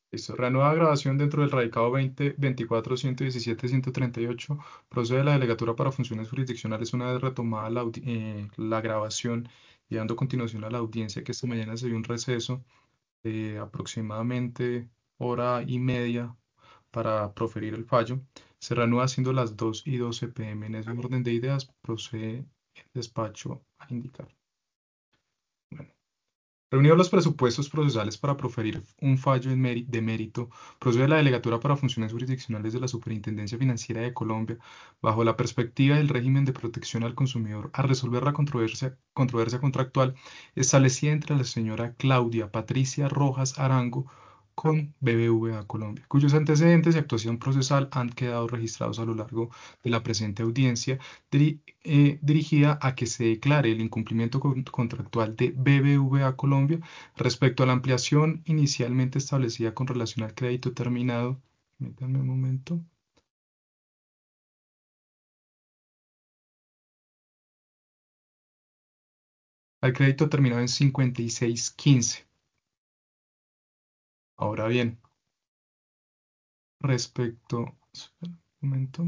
Listo. Reanuda grabación dentro del radicado 2024-117-138. Procede la delegatura para funciones jurisdiccionales una vez retomada la grabación y dando continuación a la audiencia que esta mañana se dio un receso de aproximadamente hora y media para proferir el fallo. Se reanuda siendo las 2:12 p.m. En ese orden de ideas procede el despacho a indicar. Bueno. Reunidos los presupuestos procesales para proferir un fallo de mérito, procede la Delegatura para Funciones Jurisdiccionales de la Superintendencia Financiera de Colombia, bajo la perspectiva del régimen de protección al consumidor, a resolver la controversia contractual establecida entre la señora Claudia Patricia Rojas Arango con BBVA Colombia, cuyos antecedentes y actuación procesal han quedado registrados a lo largo de la presente audiencia dirigida a que se declare el incumplimiento contractual de BBVA Colombia respecto a la ampliación inicialmente establecida con relación al crédito terminado. Permítanme un momento. Al crédito terminado en 5615. Ahora bien, respecto. Espera un momento.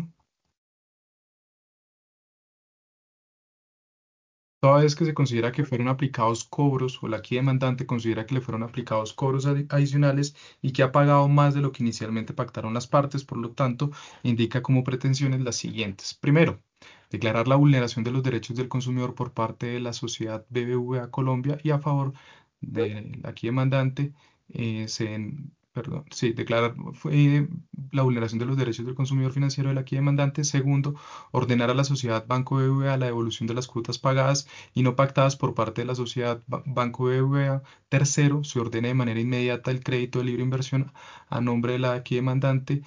Toda vez que se considera que fueron aplicados cobros o la aquí demandante considera que le fueron aplicados cobros adicionales y que ha pagado más de lo que inicialmente pactaron las partes, por lo tanto, indica como pretensiones las siguientes. Primero, declarar la vulneración de los derechos del consumidor por parte de la sociedad BBVA Colombia y a favor de la aquí demandante, perdón, sí, declarar la vulneración de los derechos del consumidor financiero de la aquí demandante. Segundo, ordenar a la sociedad Banco BBVA la devolución de las cuotas pagadas y no pactadas por parte de la sociedad Banco BBVA. Tercero, se ordena de manera inmediata el crédito de libre inversión a nombre de la aquí demandante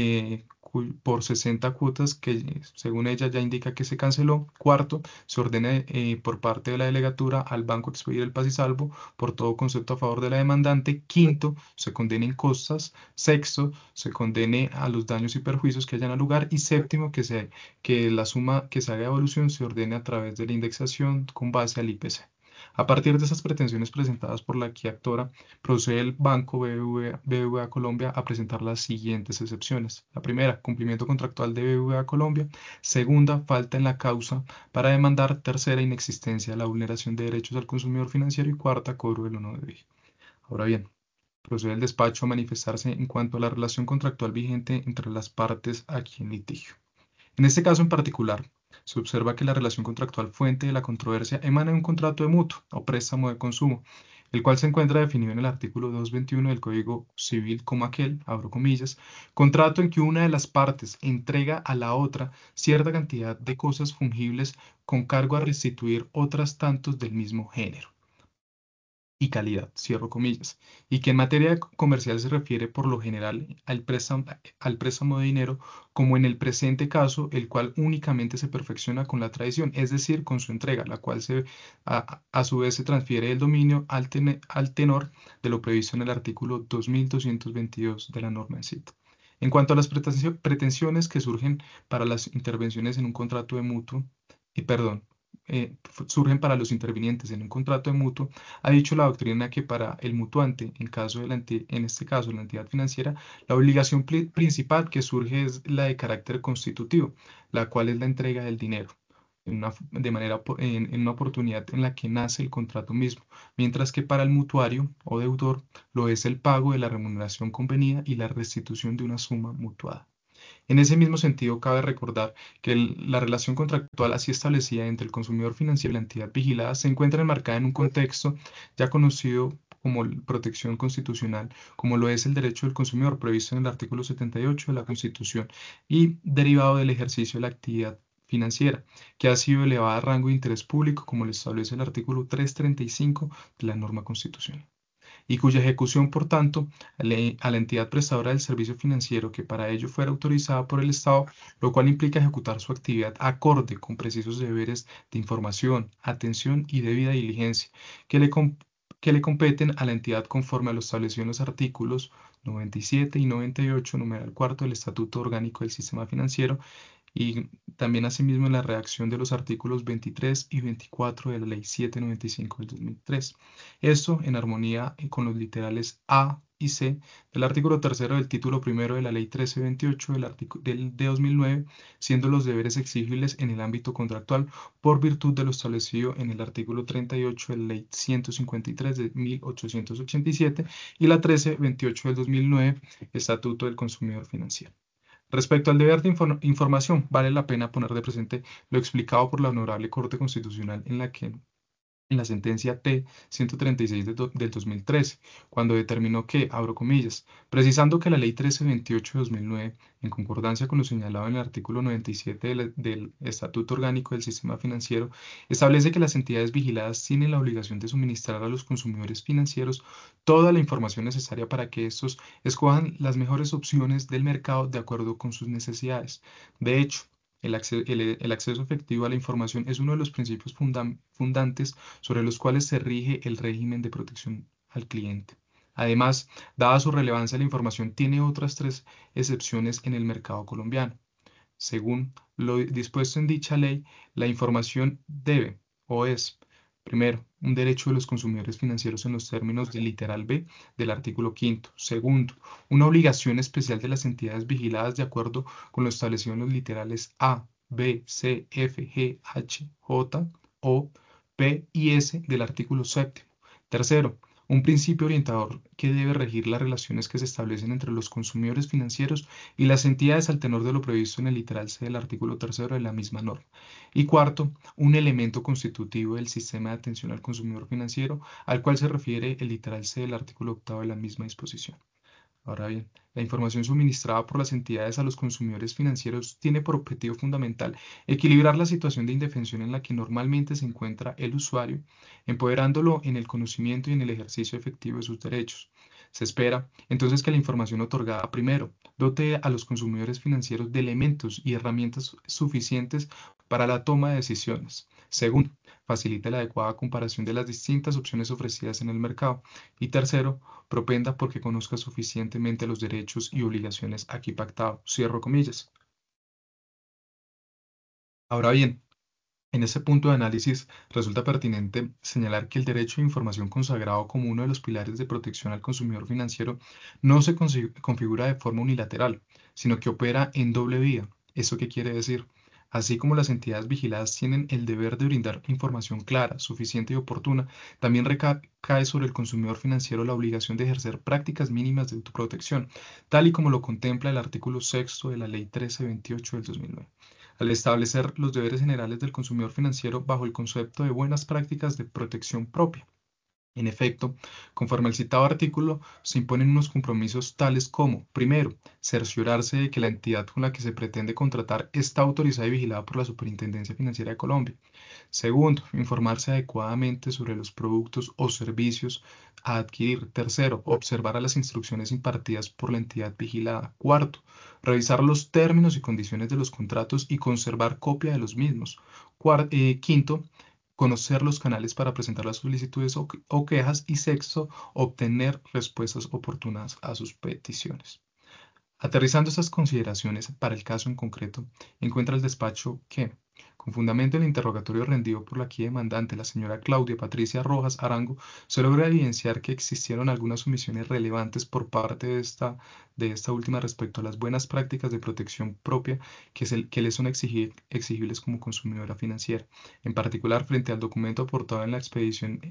por 60 cuotas que según ella ya indica que se canceló. Cuarto, se ordena por parte de la delegatura al banco expedir el paz y salvo por todo concepto a favor de la demandante. Quinto, se condenen costas. Sexto, se condene a los daños y perjuicios que hayan al lugar. Y séptimo, que la suma que se haga de evolución se ordene a través de la indexación con base al IPC. A partir de esas pretensiones presentadas por la aquí actora, procede el Banco BBVA Colombia a presentar las siguientes excepciones. La primera, cumplimiento contractual de BBVA Colombia. Segunda, falta en la causa para demandar. Tercera, inexistencia de la vulneración de derechos al consumidor financiero. Y cuarta, cobro del no debido. Ahora bien, procede el despacho a manifestarse en cuanto a la relación contractual vigente entre las partes aquí en litigio. En este caso en particular, se observa que la relación contractual fuente de la controversia emana de un contrato de mutuo o préstamo de consumo, el cual se encuentra definido en el artículo 221 del Código Civil como aquel, abro comillas, contrato en que una de las partes entrega a la otra cierta cantidad de cosas fungibles con cargo a restituir otras tantos del mismo género y calidad, cierro comillas, y que en materia comercial se refiere por lo general al préstamo de dinero, como en el presente caso, el cual únicamente se perfecciona con la tradición, es decir, con su entrega, la cual a su vez se transfiere el dominio al tenor de lo previsto en el artículo 2222 de la norma en cita. En cuanto a las pretensiones que surgen para las intervenciones en un contrato de mutuo, perdón, surgen para los intervinientes en un contrato de mutuo, ha dicho la doctrina que para el mutuante, en este caso la entidad financiera, la obligación principal que surge es la de carácter constitutivo, la cual es la entrega del dinero. En una oportunidad en la que nace el contrato mismo, mientras que para el mutuario o deudor lo es el pago de la remuneración convenida y la restitución de una suma mutuada. En ese mismo sentido, cabe recordar que la relación contractual así establecida entre el consumidor financiero y la entidad vigilada se encuentra enmarcada en un contexto ya conocido como protección constitucional, como lo es el derecho del consumidor previsto en el artículo 78 de la Constitución y derivado del ejercicio de la actividad financiera, que ha sido elevada a rango de interés público, como lo establece el artículo 335 de la norma constitucional y cuya ejecución, por tanto, a la entidad prestadora del servicio financiero que para ello fuera autorizada por el Estado, lo cual implica ejecutar su actividad acorde con precisos deberes de información, atención y debida diligencia que que le competen a la entidad conforme a lo establecido en los artículos 97 y 98, numeral cuarto del Estatuto Orgánico del Sistema Financiero y también asimismo en la redacción de los artículos 23 y 24 de la Ley 795 del 2003. Esto en armonía con los literales A, y C del artículo tercero del título primero de la Ley 1328 de 2009, siendo los deberes exigibles en el ámbito contractual por virtud de lo establecido en el artículo 38 de la Ley 153 de 1887 y la 1328 del 2009, Estatuto del Consumidor Financiero. Respecto al deber de información, vale la pena poner de presente lo explicado por la Honorable Corte Constitucional en la sentencia T-136 del 2013, cuando determinó que, abro comillas, precisando que la Ley 1328 de 2009, en concordancia con lo señalado en el artículo 97 del Estatuto Orgánico del Sistema Financiero, establece que las entidades vigiladas tienen la obligación de suministrar a los consumidores financieros toda la información necesaria para que estos escojan las mejores opciones del mercado de acuerdo con sus necesidades. De hecho, el acceso efectivo a la información es uno de los principios fundantes sobre los cuales se rige el régimen de protección al cliente. Además, dada su relevancia, la información tiene otras tres excepciones en el mercado colombiano. Según lo dispuesto en dicha ley, la información debe o es, primero, un derecho de los consumidores financieros en los términos del literal B del artículo quinto. Segundo, una obligación especial de las entidades vigiladas de acuerdo con lo establecido en los literales A, B, C, F, G, H, J, O, P y S del artículo séptimo. Tercero, un principio orientador que debe regir las relaciones que se establecen entre los consumidores financieros y las entidades al tenor de lo previsto en el literal C del artículo tercero de la misma norma. Y cuarto, un elemento constitutivo del sistema de atención al consumidor financiero al cual se refiere el literal C del artículo octavo de la misma disposición. Ahora bien, la información suministrada por las entidades a los consumidores financieros tiene por objetivo fundamental equilibrar la situación de indefensión en la que normalmente se encuentra el usuario, empoderándolo en el conocimiento y en el ejercicio efectivo de sus derechos. Se espera, entonces, que la información otorgada primero dote a los consumidores financieros de elementos y herramientas suficientes para la toma de decisiones. Segundo, facilite la adecuada comparación de las distintas opciones ofrecidas en el mercado. Y tercero, propenda porque conozca suficientemente los derechos y obligaciones aquí pactados. Cierro comillas. Ahora bien, en este punto de análisis resulta pertinente señalar que el derecho de información consagrado como uno de los pilares de protección al consumidor financiero no se configura de forma unilateral, sino que opera en doble vía. ¿Eso qué quiere decir? Así como las entidades vigiladas tienen el deber de brindar información clara, suficiente y oportuna, también recae sobre el consumidor financiero la obligación de ejercer prácticas mínimas de autoprotección, tal y como lo contempla el artículo sexto de la Ley 1328 del 2009 al establecer los deberes generales del consumidor financiero bajo el concepto de buenas prácticas de protección propia. En efecto, conforme al citado artículo, se imponen unos compromisos tales como, primero, cerciorarse de que la entidad con la que se pretende contratar está autorizada y vigilada por la Superintendencia Financiera de Colombia. Segundo, informarse adecuadamente sobre los productos o servicios a adquirir. Tercero, observar a las instrucciones impartidas por la entidad vigilada. Cuarto, revisar los términos y condiciones de los contratos y conservar copia de los mismos. Quinto, conocer los canales para presentar las solicitudes o quejas. Y sexto, obtener respuestas oportunas a sus peticiones. Aterrizando estas consideraciones para el caso en concreto, encuentra el despacho que, con fundamento en el interrogatorio rendido por la aquí demandante, la señora Claudia Patricia Rojas Arango, se logra evidenciar que existieron algunas omisiones relevantes por parte de esta última respecto a las buenas prácticas de protección propia que le son exigibles como consumidora financiera. En particular, frente al documento aportado en la expedición,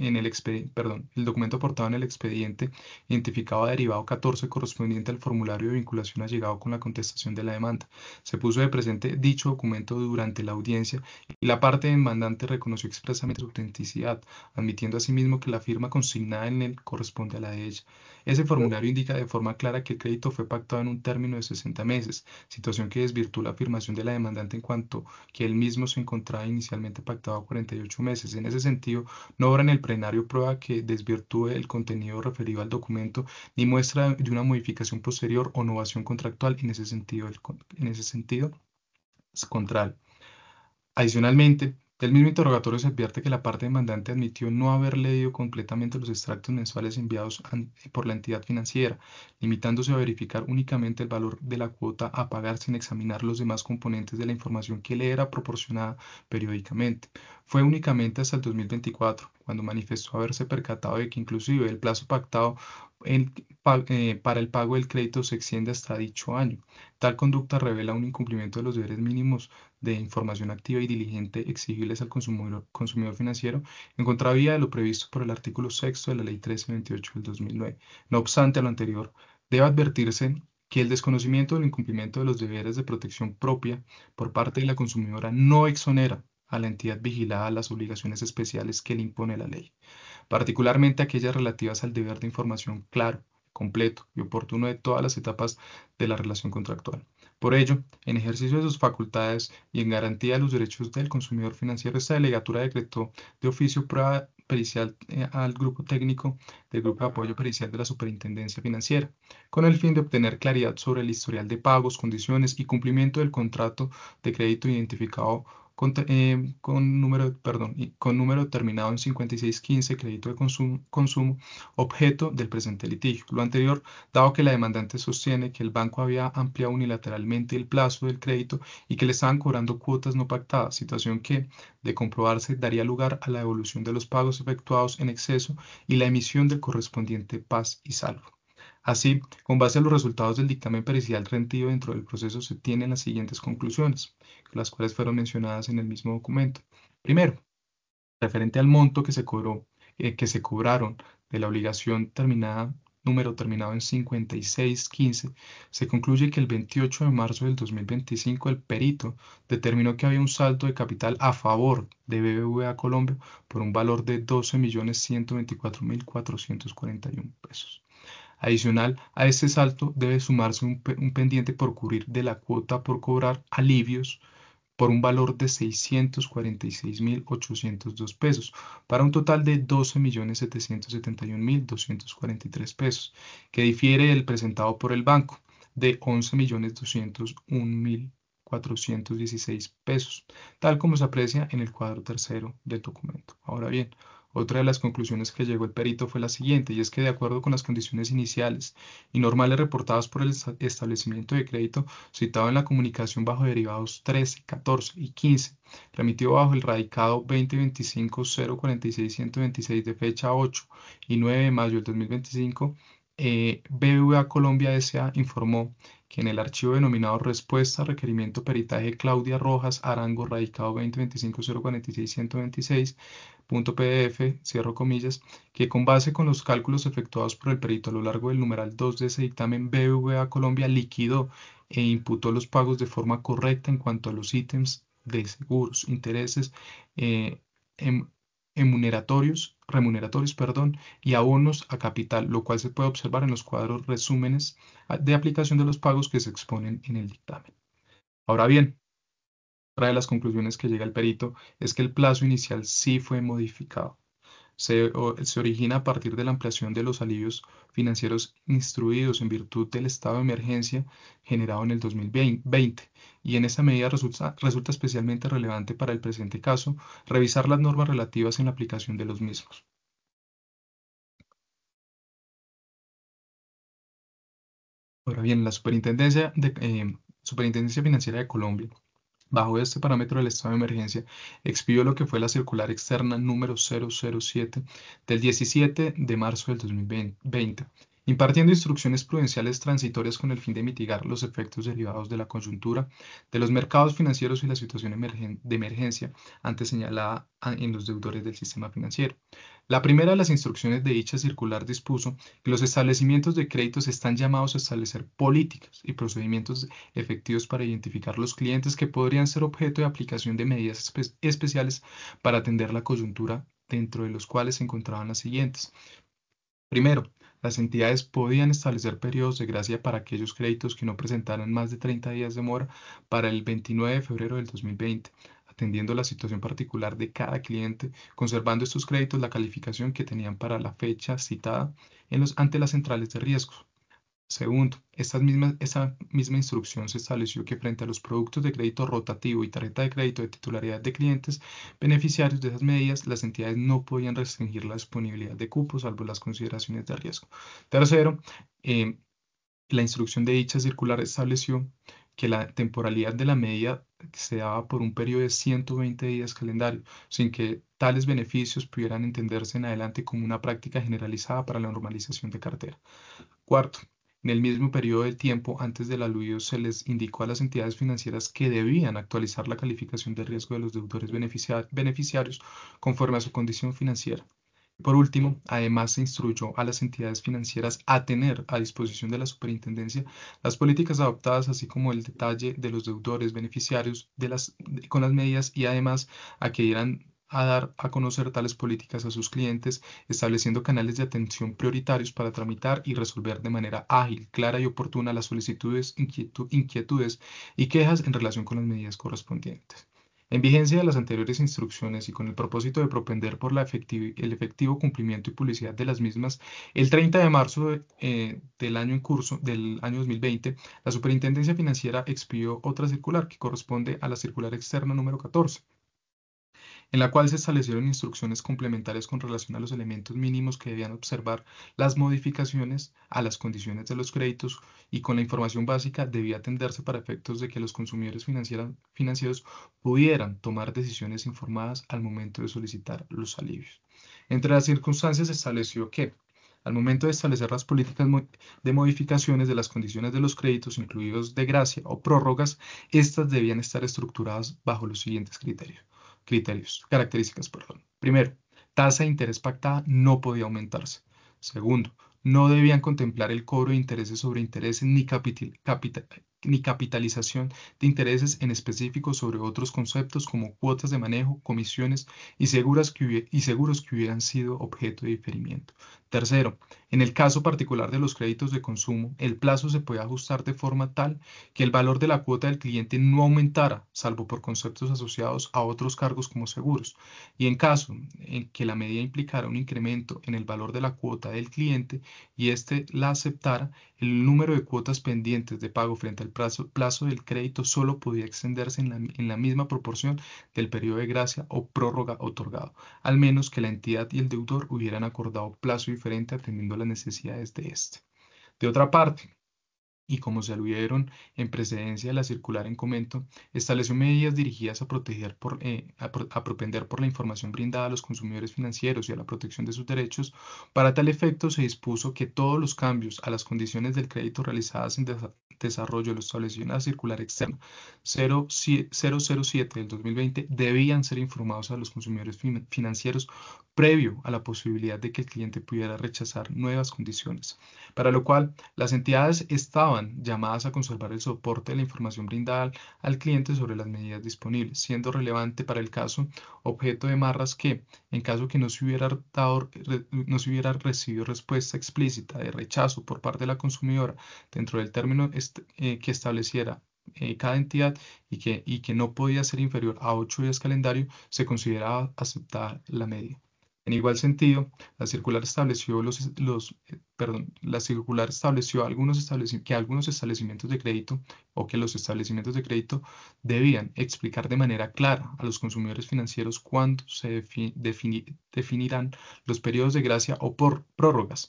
el documento aportado en el expediente identificado derivado 14 correspondiente al formulario de vinculación allegado con la contestación de la demanda. Se puso de presente dicho documento durante la audiencia y la parte demandante reconoció expresamente su autenticidad, admitiendo asimismo que la firma consignada en él corresponde a la de ella. Ese formulario indica de forma clara que el crédito fue pactado en un término de 60 meses, situación que desvirtúa la afirmación de la demandante en cuanto que él mismo se encontraba inicialmente pactado a 48 meses. En ese sentido, no obra en el plenario prueba que desvirtúe el contenido referido al documento ni muestra de una modificación posterior o novación contractual en ese sentido es contrario. Adicionalmente, del mismo interrogatorio se advierte que la parte demandante admitió no haber leído completamente los extractos mensuales enviados por la entidad financiera, limitándose a verificar únicamente el valor de la cuota a pagar sin examinar los demás componentes de la información que le era proporcionada periódicamente. Fue únicamente hasta el 2024, cuando manifestó haberse percatado de que inclusive el plazo pactado para el pago del crédito se extiende hasta dicho año. Tal conducta revela un incumplimiento de los deberes mínimos de información activa y diligente exigibles al consumidor financiero en contravía de lo previsto por el artículo 6 de la Ley 1328 del 2009. No obstante, a lo anterior, debe advertirse que el desconocimiento o el incumplimiento de los deberes de protección propia por parte de la consumidora no exonera a la entidad vigilada las obligaciones especiales que le impone la ley, particularmente aquellas relativas al deber de información claro, completo y oportuno de todas las etapas de la relación contractual. Por ello, en ejercicio de sus facultades y en garantía de los derechos del consumidor financiero, esta delegatura decretó de oficio prueba pericial al grupo técnico del Grupo de Apoyo Pericial de la Superintendencia Financiera, con el fin de obtener claridad sobre el historial de pagos, condiciones y cumplimiento del contrato de crédito identificado con número terminado en 5615, crédito de consumo, objeto del presente litigio. Lo anterior, dado que la demandante sostiene que el banco había ampliado unilateralmente el plazo del crédito y que le estaban cobrando cuotas no pactadas, situación que, de comprobarse, daría lugar a la devolución de los pagos efectuados en exceso y la emisión del correspondiente paz y salvo. Así, con base a los resultados del dictamen pericial rendido dentro del proceso, se tienen las siguientes conclusiones, las cuales fueron mencionadas en el mismo documento. Primero, referente al monto que se cobraron de la obligación número terminado en 5615, se concluye que el 28 de marzo del 2025 el perito determinó que había un saldo de capital a favor de BBVA Colombia por un valor de 12.124.441 pesos. Adicional a este salto debe sumarse un pendiente por cubrir de la cuota por cobrar alivios por un valor de 646.802 pesos, para un total de 12.771.243 pesos, que difiere del presentado por el banco de 11.201.416 pesos, tal como se aprecia en el cuadro tercero del documento. Ahora bien, otra de las conclusiones que llegó el perito fue la siguiente, y es que de acuerdo con las condiciones iniciales y normales reportadas por el establecimiento de crédito citado en la comunicación bajo derivados 13, 14 y 15, remitido bajo el radicado 2025-046-126 de fecha 8 y 9 de mayo del 2025, BBVA Colombia S.A. informó que en el archivo denominado Respuesta, Requerimiento Peritaje Claudia Rojas Arango, radicado 2025-046-126, .pdf, cierro comillas, que con base con los cálculos efectuados por el perito a lo largo del numeral 2 de ese dictamen, BBVA Colombia liquidó e imputó los pagos de forma correcta en cuanto a los ítems de seguros, intereses, eh, em- remuneratorios, y abonos a capital, lo cual se puede observar en los cuadros resúmenes de aplicación de los pagos que se exponen en el dictamen. Ahora bien, otra de las conclusiones que llega el perito es que el plazo inicial sí fue modificado. Se origina a partir de la ampliación de los alivios financieros instruidos en virtud del estado de emergencia generado en el 2020, y en esta medida resulta especialmente relevante para el presente caso revisar las normas relativas en la aplicación de los mismos. Ahora bien, la Superintendencia Financiera de Colombia, bajo este parámetro del estado de emergencia, expidió lo que fue la circular externa número 007 del 17 de marzo del 2020, impartiendo instrucciones prudenciales transitorias con el fin de mitigar los efectos derivados de la coyuntura de los mercados financieros y la situación de emergencia antes señalada en los deudores del sistema financiero. La primera de las instrucciones de dicha circular dispuso que los establecimientos de créditos están llamados a establecer políticas y procedimientos efectivos para identificar los clientes que podrían ser objeto de aplicación de medidas especiales para atender la coyuntura, dentro de los cuales se encontraban las siguientes. Primero, las entidades podían establecer periodos de gracia para aquellos créditos que no presentaran más de 30 días de mora para el 29 de febrero del 2020, atendiendo la situación particular de cada cliente, conservando estos créditos la calificación que tenían para la fecha citada ante las centrales de riesgo. Segundo, esa misma instrucción se estableció que frente a los productos de crédito rotativo y tarjeta de crédito de titularidad de clientes beneficiarios de esas medidas, las entidades no podían restringir la disponibilidad de cupos, salvo las consideraciones de riesgo. Tercero, eh, la instrucción de dicha circular estableció que la temporalidad de la medida se daba por un periodo de 120 días calendario, sin que tales beneficios pudieran entenderse en adelante como una práctica generalizada para la normalización de cartera. Cuarto, en el mismo periodo de tiempo antes del aludido se les indicó a las entidades financieras que debían actualizar la calificación de riesgo de los deudores beneficiarios conforme a su condición financiera. Por último, además se instruyó a las entidades financieras a tener a disposición de la superintendencia las políticas adoptadas, así como el detalle de los deudores beneficiarios con las medidas y además a que dieran a dar a conocer tales políticas a sus clientes, estableciendo canales de atención prioritarios para tramitar y resolver de manera ágil, clara y oportuna las solicitudes, inquietudes y quejas en relación con las medidas correspondientes. En vigencia de las anteriores instrucciones y con el propósito de propender por el efectivo cumplimiento y publicidad de las mismas, el 30 de marzo del año en curso, del año 2020, la Superintendencia Financiera expidió otra circular que corresponde a la circular externa número 14, en la cual se establecieron instrucciones complementarias con relación a los elementos mínimos que debían observar las modificaciones a las condiciones de los créditos y con la información básica debía atenderse para efectos de que los consumidores financieros pudieran tomar decisiones informadas al momento de solicitar los alivios. Entre las circunstancias se estableció que al momento de establecer las políticas de modificaciones de las condiciones de los créditos, incluidos de gracia o prórrogas, estas debían estar estructuradas bajo los siguientes características, perdón. Primero, tasa de interés pactada no podía aumentarse. Segundo, no debían contemplar el cobro de intereses sobre intereses ni capitalización de intereses en específico sobre otros conceptos como cuotas de manejo, comisiones y seguros que hubieran sido objeto de diferimiento. Tercero, en el caso particular de los créditos de consumo, el plazo se puede ajustar de forma tal que el valor de la cuota del cliente no aumentara, salvo por conceptos asociados a otros cargos como seguros. Y en caso en que la medida implicara un incremento en el valor de la cuota del cliente y éste la aceptara, el número de cuotas pendientes de pago frente al plazo del crédito solo podía extenderse en la misma proporción del periodo de gracia o prórroga otorgado, al menos que la entidad y el deudor hubieran acordado plazo diferente atendiendo las necesidades de éste. De otra parte, y como se aludieron en precedencia de la circular en comento, estableció medidas dirigidas a a propender por la información brindada a los consumidores financieros y a la protección de sus derechos. Para tal efecto, se dispuso que todos los cambios a las condiciones del crédito realizadas en desarrollo de lo establecido en la circular externa 007 del 2020 debían ser informados a los consumidores financieros previo a la posibilidad de que el cliente pudiera rechazar nuevas condiciones, para lo cual las entidades estaban llamadas a conservar el soporte de la información brindada al cliente sobre las medidas disponibles, siendo relevante para el caso objeto de marras que, en caso que no se hubiera recibido respuesta explícita de rechazo por parte de la consumidora dentro del término que estableciera cada entidad y que no podía ser inferior a 8 días calendario, se consideraba aceptada la medida. En igual sentido, la circular estableció la circular estableció que algunos establecimientos de crédito o que los establecimientos de crédito debían explicar de manera clara a los consumidores financieros cuándo se definirán los periodos de gracia o por prórrogas,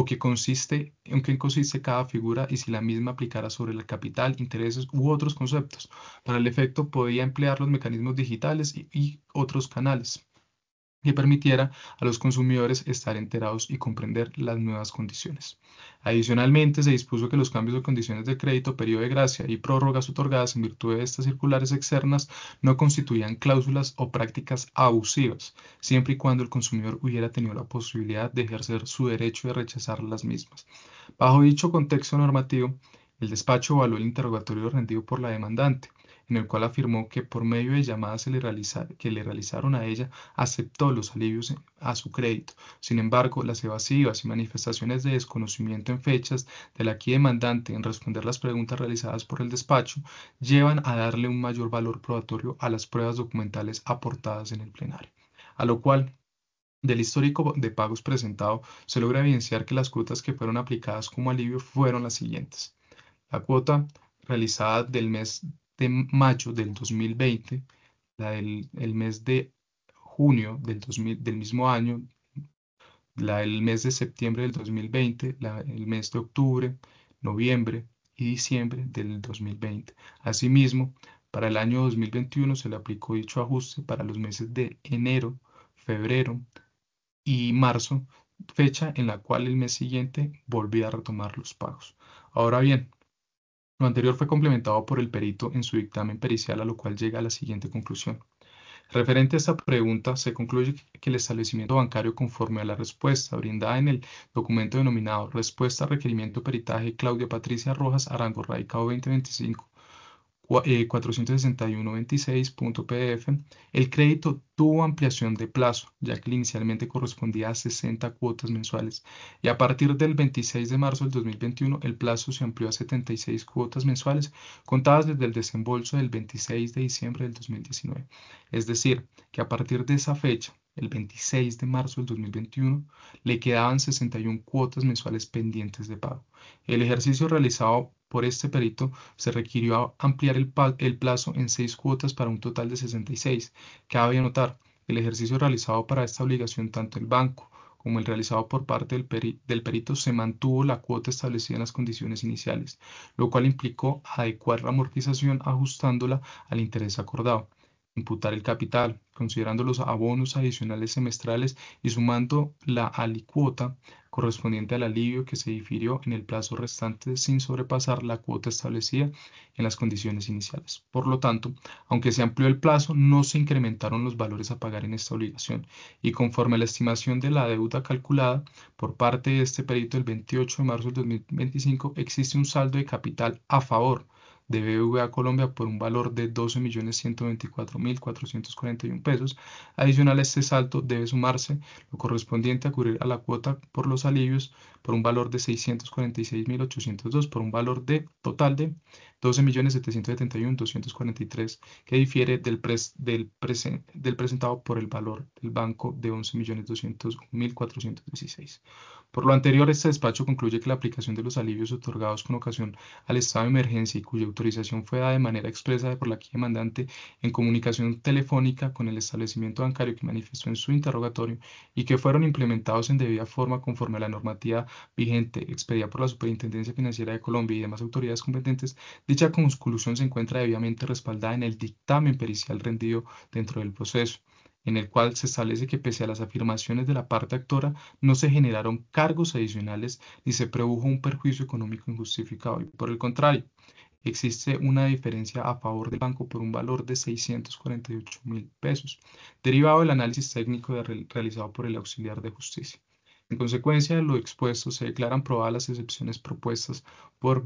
en qué consiste cada figura y si la misma aplicara sobre el capital, intereses u otros conceptos. Para el efecto, podía emplear los mecanismos digitales y otros canales que permitiera a los consumidores estar enterados y comprender las nuevas condiciones. Adicionalmente, se dispuso que los cambios de condiciones de crédito, periodo de gracia y prórrogas otorgadas en virtud de estas circulares externas no constituían cláusulas o prácticas abusivas, siempre y cuando el consumidor hubiera tenido la posibilidad de ejercer su derecho de rechazar las mismas. Bajo dicho contexto normativo, el despacho evaluó el interrogatorio rendido por la demandante, en el cual afirmó que por medio de llamadas que le realizaron a ella, aceptó los alivios a su crédito. Sin embargo, las evasivas y manifestaciones de desconocimiento en fechas del aquí demandante en responder las preguntas realizadas por el despacho llevan a darle un mayor valor probatorio a las pruebas documentales aportadas en el plenario. A lo cual, del histórico de pagos presentado, se logra evidenciar que las cuotas que fueron aplicadas como alivio fueron las siguientes. La cuota realizada del mes de mayo del 2020, la del el mes de junio del mismo año, la del mes de septiembre del 2020, el mes de octubre, noviembre y diciembre del 2020. Asimismo, para el año 2021 se le aplicó dicho ajuste para los meses de enero, febrero y marzo, fecha en la cual el mes siguiente volvía a retomar los pagos. Ahora bien, lo anterior fue complementado por el perito en su dictamen pericial, a lo cual llega a la siguiente conclusión. Referente a esta pregunta, se concluye que el establecimiento bancario, conforme a la respuesta brindada en el documento denominado Respuesta a Requerimiento Peritaje Claudia Patricia Rojas Arango, radicado 2025, 461.26.pdf, el crédito tuvo ampliación de plazo, ya que inicialmente correspondía a 60 cuotas mensuales, y a partir del 26 de marzo del 2021 el plazo se amplió a 76 cuotas mensuales, contadas desde el desembolso del 26 de diciembre del 2019. Es decir, que a partir de esa fecha, el 26 de marzo del 2021, le quedaban 61 cuotas mensuales pendientes de pago. El ejercicio realizado por este perito se requirió ampliar el plazo en 6 cuotas para un total de 66. Cabe notar que el ejercicio realizado para esta obligación, tanto el banco como el realizado por parte del perito, se mantuvo la cuota establecida en las condiciones iniciales, lo cual implicó adecuar la amortización ajustándola al interés acordado, imputar el capital, considerando los abonos adicionales semestrales y sumando la alicuota correspondiente al alivio que se difirió en el plazo restante sin sobrepasar la cuota establecida en las condiciones iniciales. Por lo tanto, aunque se amplió el plazo, no se incrementaron los valores a pagar en esta obligación, y conforme a la estimación de la deuda calculada por parte de este perito el 28 de marzo del 2025, existe un saldo de capital a favor de BBVA Colombia por un valor de 12.124.441 pesos. Adicional a este saldo debe sumarse lo correspondiente a cubrir a la cuota por los alivios por un valor de 646.802 por un valor de total de 12.771.243, que difiere del presentado por el valor del banco de 11.201.416. Por lo anterior, este despacho concluye que la aplicación de los alivios otorgados con ocasión al estado de emergencia y cuya autorización fue dada de manera expresa por la aquí demandante en comunicación telefónica con el establecimiento bancario que manifestó en su interrogatorio, y que fueron implementados en debida forma conforme a la normativa vigente expedida por la Superintendencia Financiera de Colombia y demás autoridades competentes, dicha conclusión se encuentra debidamente respaldada en el dictamen pericial rendido dentro del proceso, en el cual se establece que, pese a las afirmaciones de la parte actora, no se generaron cargos adicionales ni se produjo un perjuicio económico injustificado, y por el contrario, existe una diferencia a favor del banco por un valor de 648.000 pesos, derivado del análisis técnico realizado por el auxiliar de justicia. En consecuencia de lo expuesto, se declaran probadas las excepciones propuestas por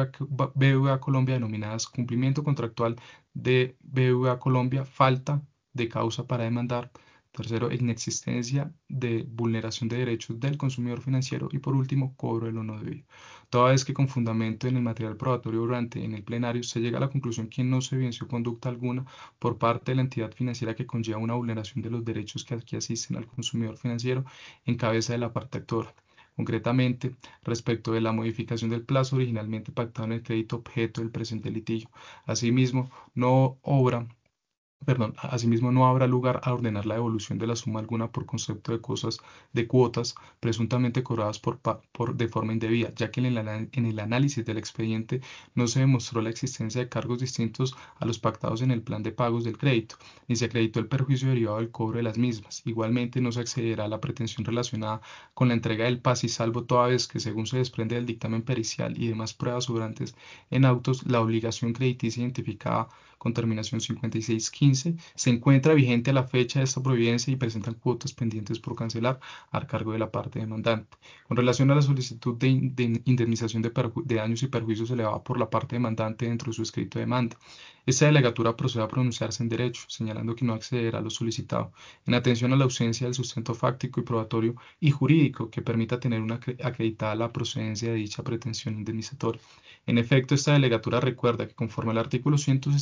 BBVA Colombia, denominadas cumplimiento contractual de BBVA Colombia, falta de causa para demandar; tercero, inexistencia de vulneración de derechos del consumidor financiero; y por último, cobro de lo no debido. Toda vez que, con fundamento en el material probatorio durante en el plenario, se llega a la conclusión que no se evidenció conducta alguna por parte de la entidad financiera que conlleva una vulneración de los derechos que aquí asisten al consumidor financiero en cabeza de la parte actora. Concretamente, respecto de la modificación del plazo originalmente pactado en el crédito objeto del presente litigio. Asimismo, no obra Asimismo, no habrá lugar a ordenar la devolución de la suma alguna por concepto de cuotas presuntamente cobradas de forma indebida, ya que en el análisis del expediente no se demostró la existencia de cargos distintos a los pactados en el plan de pagos del crédito, ni se acreditó el perjuicio derivado del cobro de las mismas. Igualmente, no se accederá a la pretensión relacionada con la entrega del paz y salvo, toda vez que, según se desprende del dictamen pericial y demás pruebas sobrantes en autos, la obligación crediticia identificada con terminación 5615 se encuentra vigente a la fecha de esta providencia y presentan cuotas pendientes por cancelar a cargo de la parte demandante. Con relación a la solicitud de indemnización de daños y perjuicios elevada por la parte demandante dentro de su escrito de demanda, esta delegatura procede a pronunciarse en derecho, señalando que no accederá a lo solicitado, en atención a la ausencia del sustento fáctico y probatorio y jurídico que permita tener acreditada la procedencia de dicha pretensión indemnizatoria. En efecto, esta delegatura recuerda que, conforme al artículo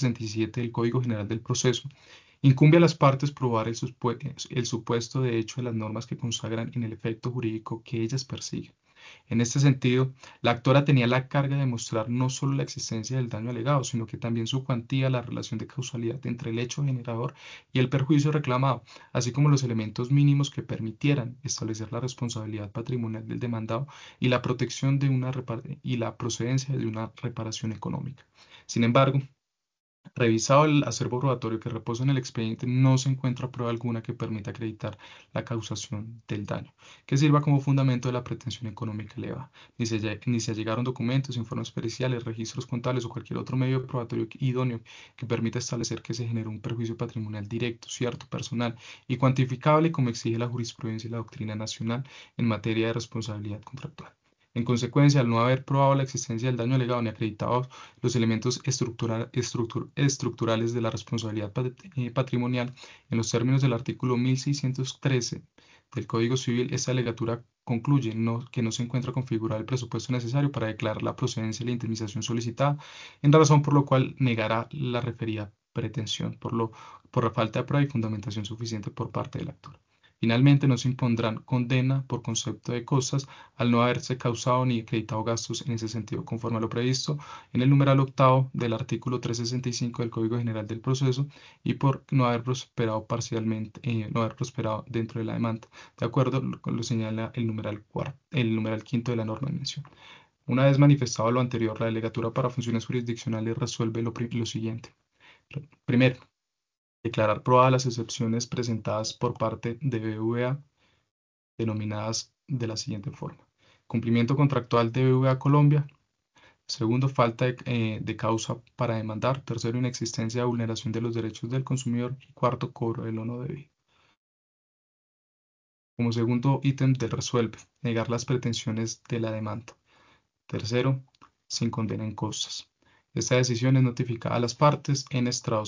167 del Código General del Proceso, incumbe a las partes probar el supuesto de hecho de las normas que consagran en el efecto jurídico que ellas persiguen. En este sentido, la actora tenía la carga de mostrar no solo la existencia del daño alegado, sino que también su cuantía, la relación de causalidad entre el hecho generador y el perjuicio reclamado, así como los elementos mínimos que permitieran establecer la responsabilidad patrimonial del demandado y la protección de y la procedencia de una reparación económica. Sin embargo, Revisado el acervo probatorio que reposa en el expediente, no se encuentra prueba alguna que permita acreditar la causación del daño, que sirva como fundamento de la pretensión económica elevada. Ni se allegaron documentos, informes periciales, registros contables o cualquier otro medio probatorio idóneo que permita establecer que se generó un perjuicio patrimonial directo, cierto, personal y cuantificable como exige la jurisprudencia y la doctrina nacional en materia de responsabilidad contractual. En consecuencia, al no haber probado la existencia del daño alegado ni acreditado los elementos estructurales de la responsabilidad patrimonial en los términos del artículo 1613 del Código Civil, esta alegatura concluye que no se encuentra configurado el presupuesto necesario para declarar la procedencia de la indemnización solicitada, en razón por lo cual negará la referida pretensión por la falta de prueba y fundamentación suficiente por parte del actor. Finalmente, no se impondrán condena por concepto de cosas al no haberse causado ni acreditado gastos en ese sentido, conforme a lo previsto en el numeral octavo del artículo 365 del Código General del Proceso y por no haber prosperado parcialmente, no haber prosperado dentro de la demanda, de acuerdo con lo señala el numeral quinto de la norma en mención. Una vez manifestado lo anterior, la delegatura para funciones jurisdiccionales resuelve lo siguiente. Primero, declarar probadas las excepciones presentadas por parte de BBVA, denominadas de la siguiente forma. Cumplimiento contractual de BBVA Colombia. Segundo, falta de causa para demandar. Tercero, inexistencia de vulneración de los derechos del consumidor. Y cuarto, cobro de lo no debido. Como segundo ítem del resuelve, negar las pretensiones de la demanda. Tercero, sin condena en costas. Esta decisión es notificada a las partes en estrados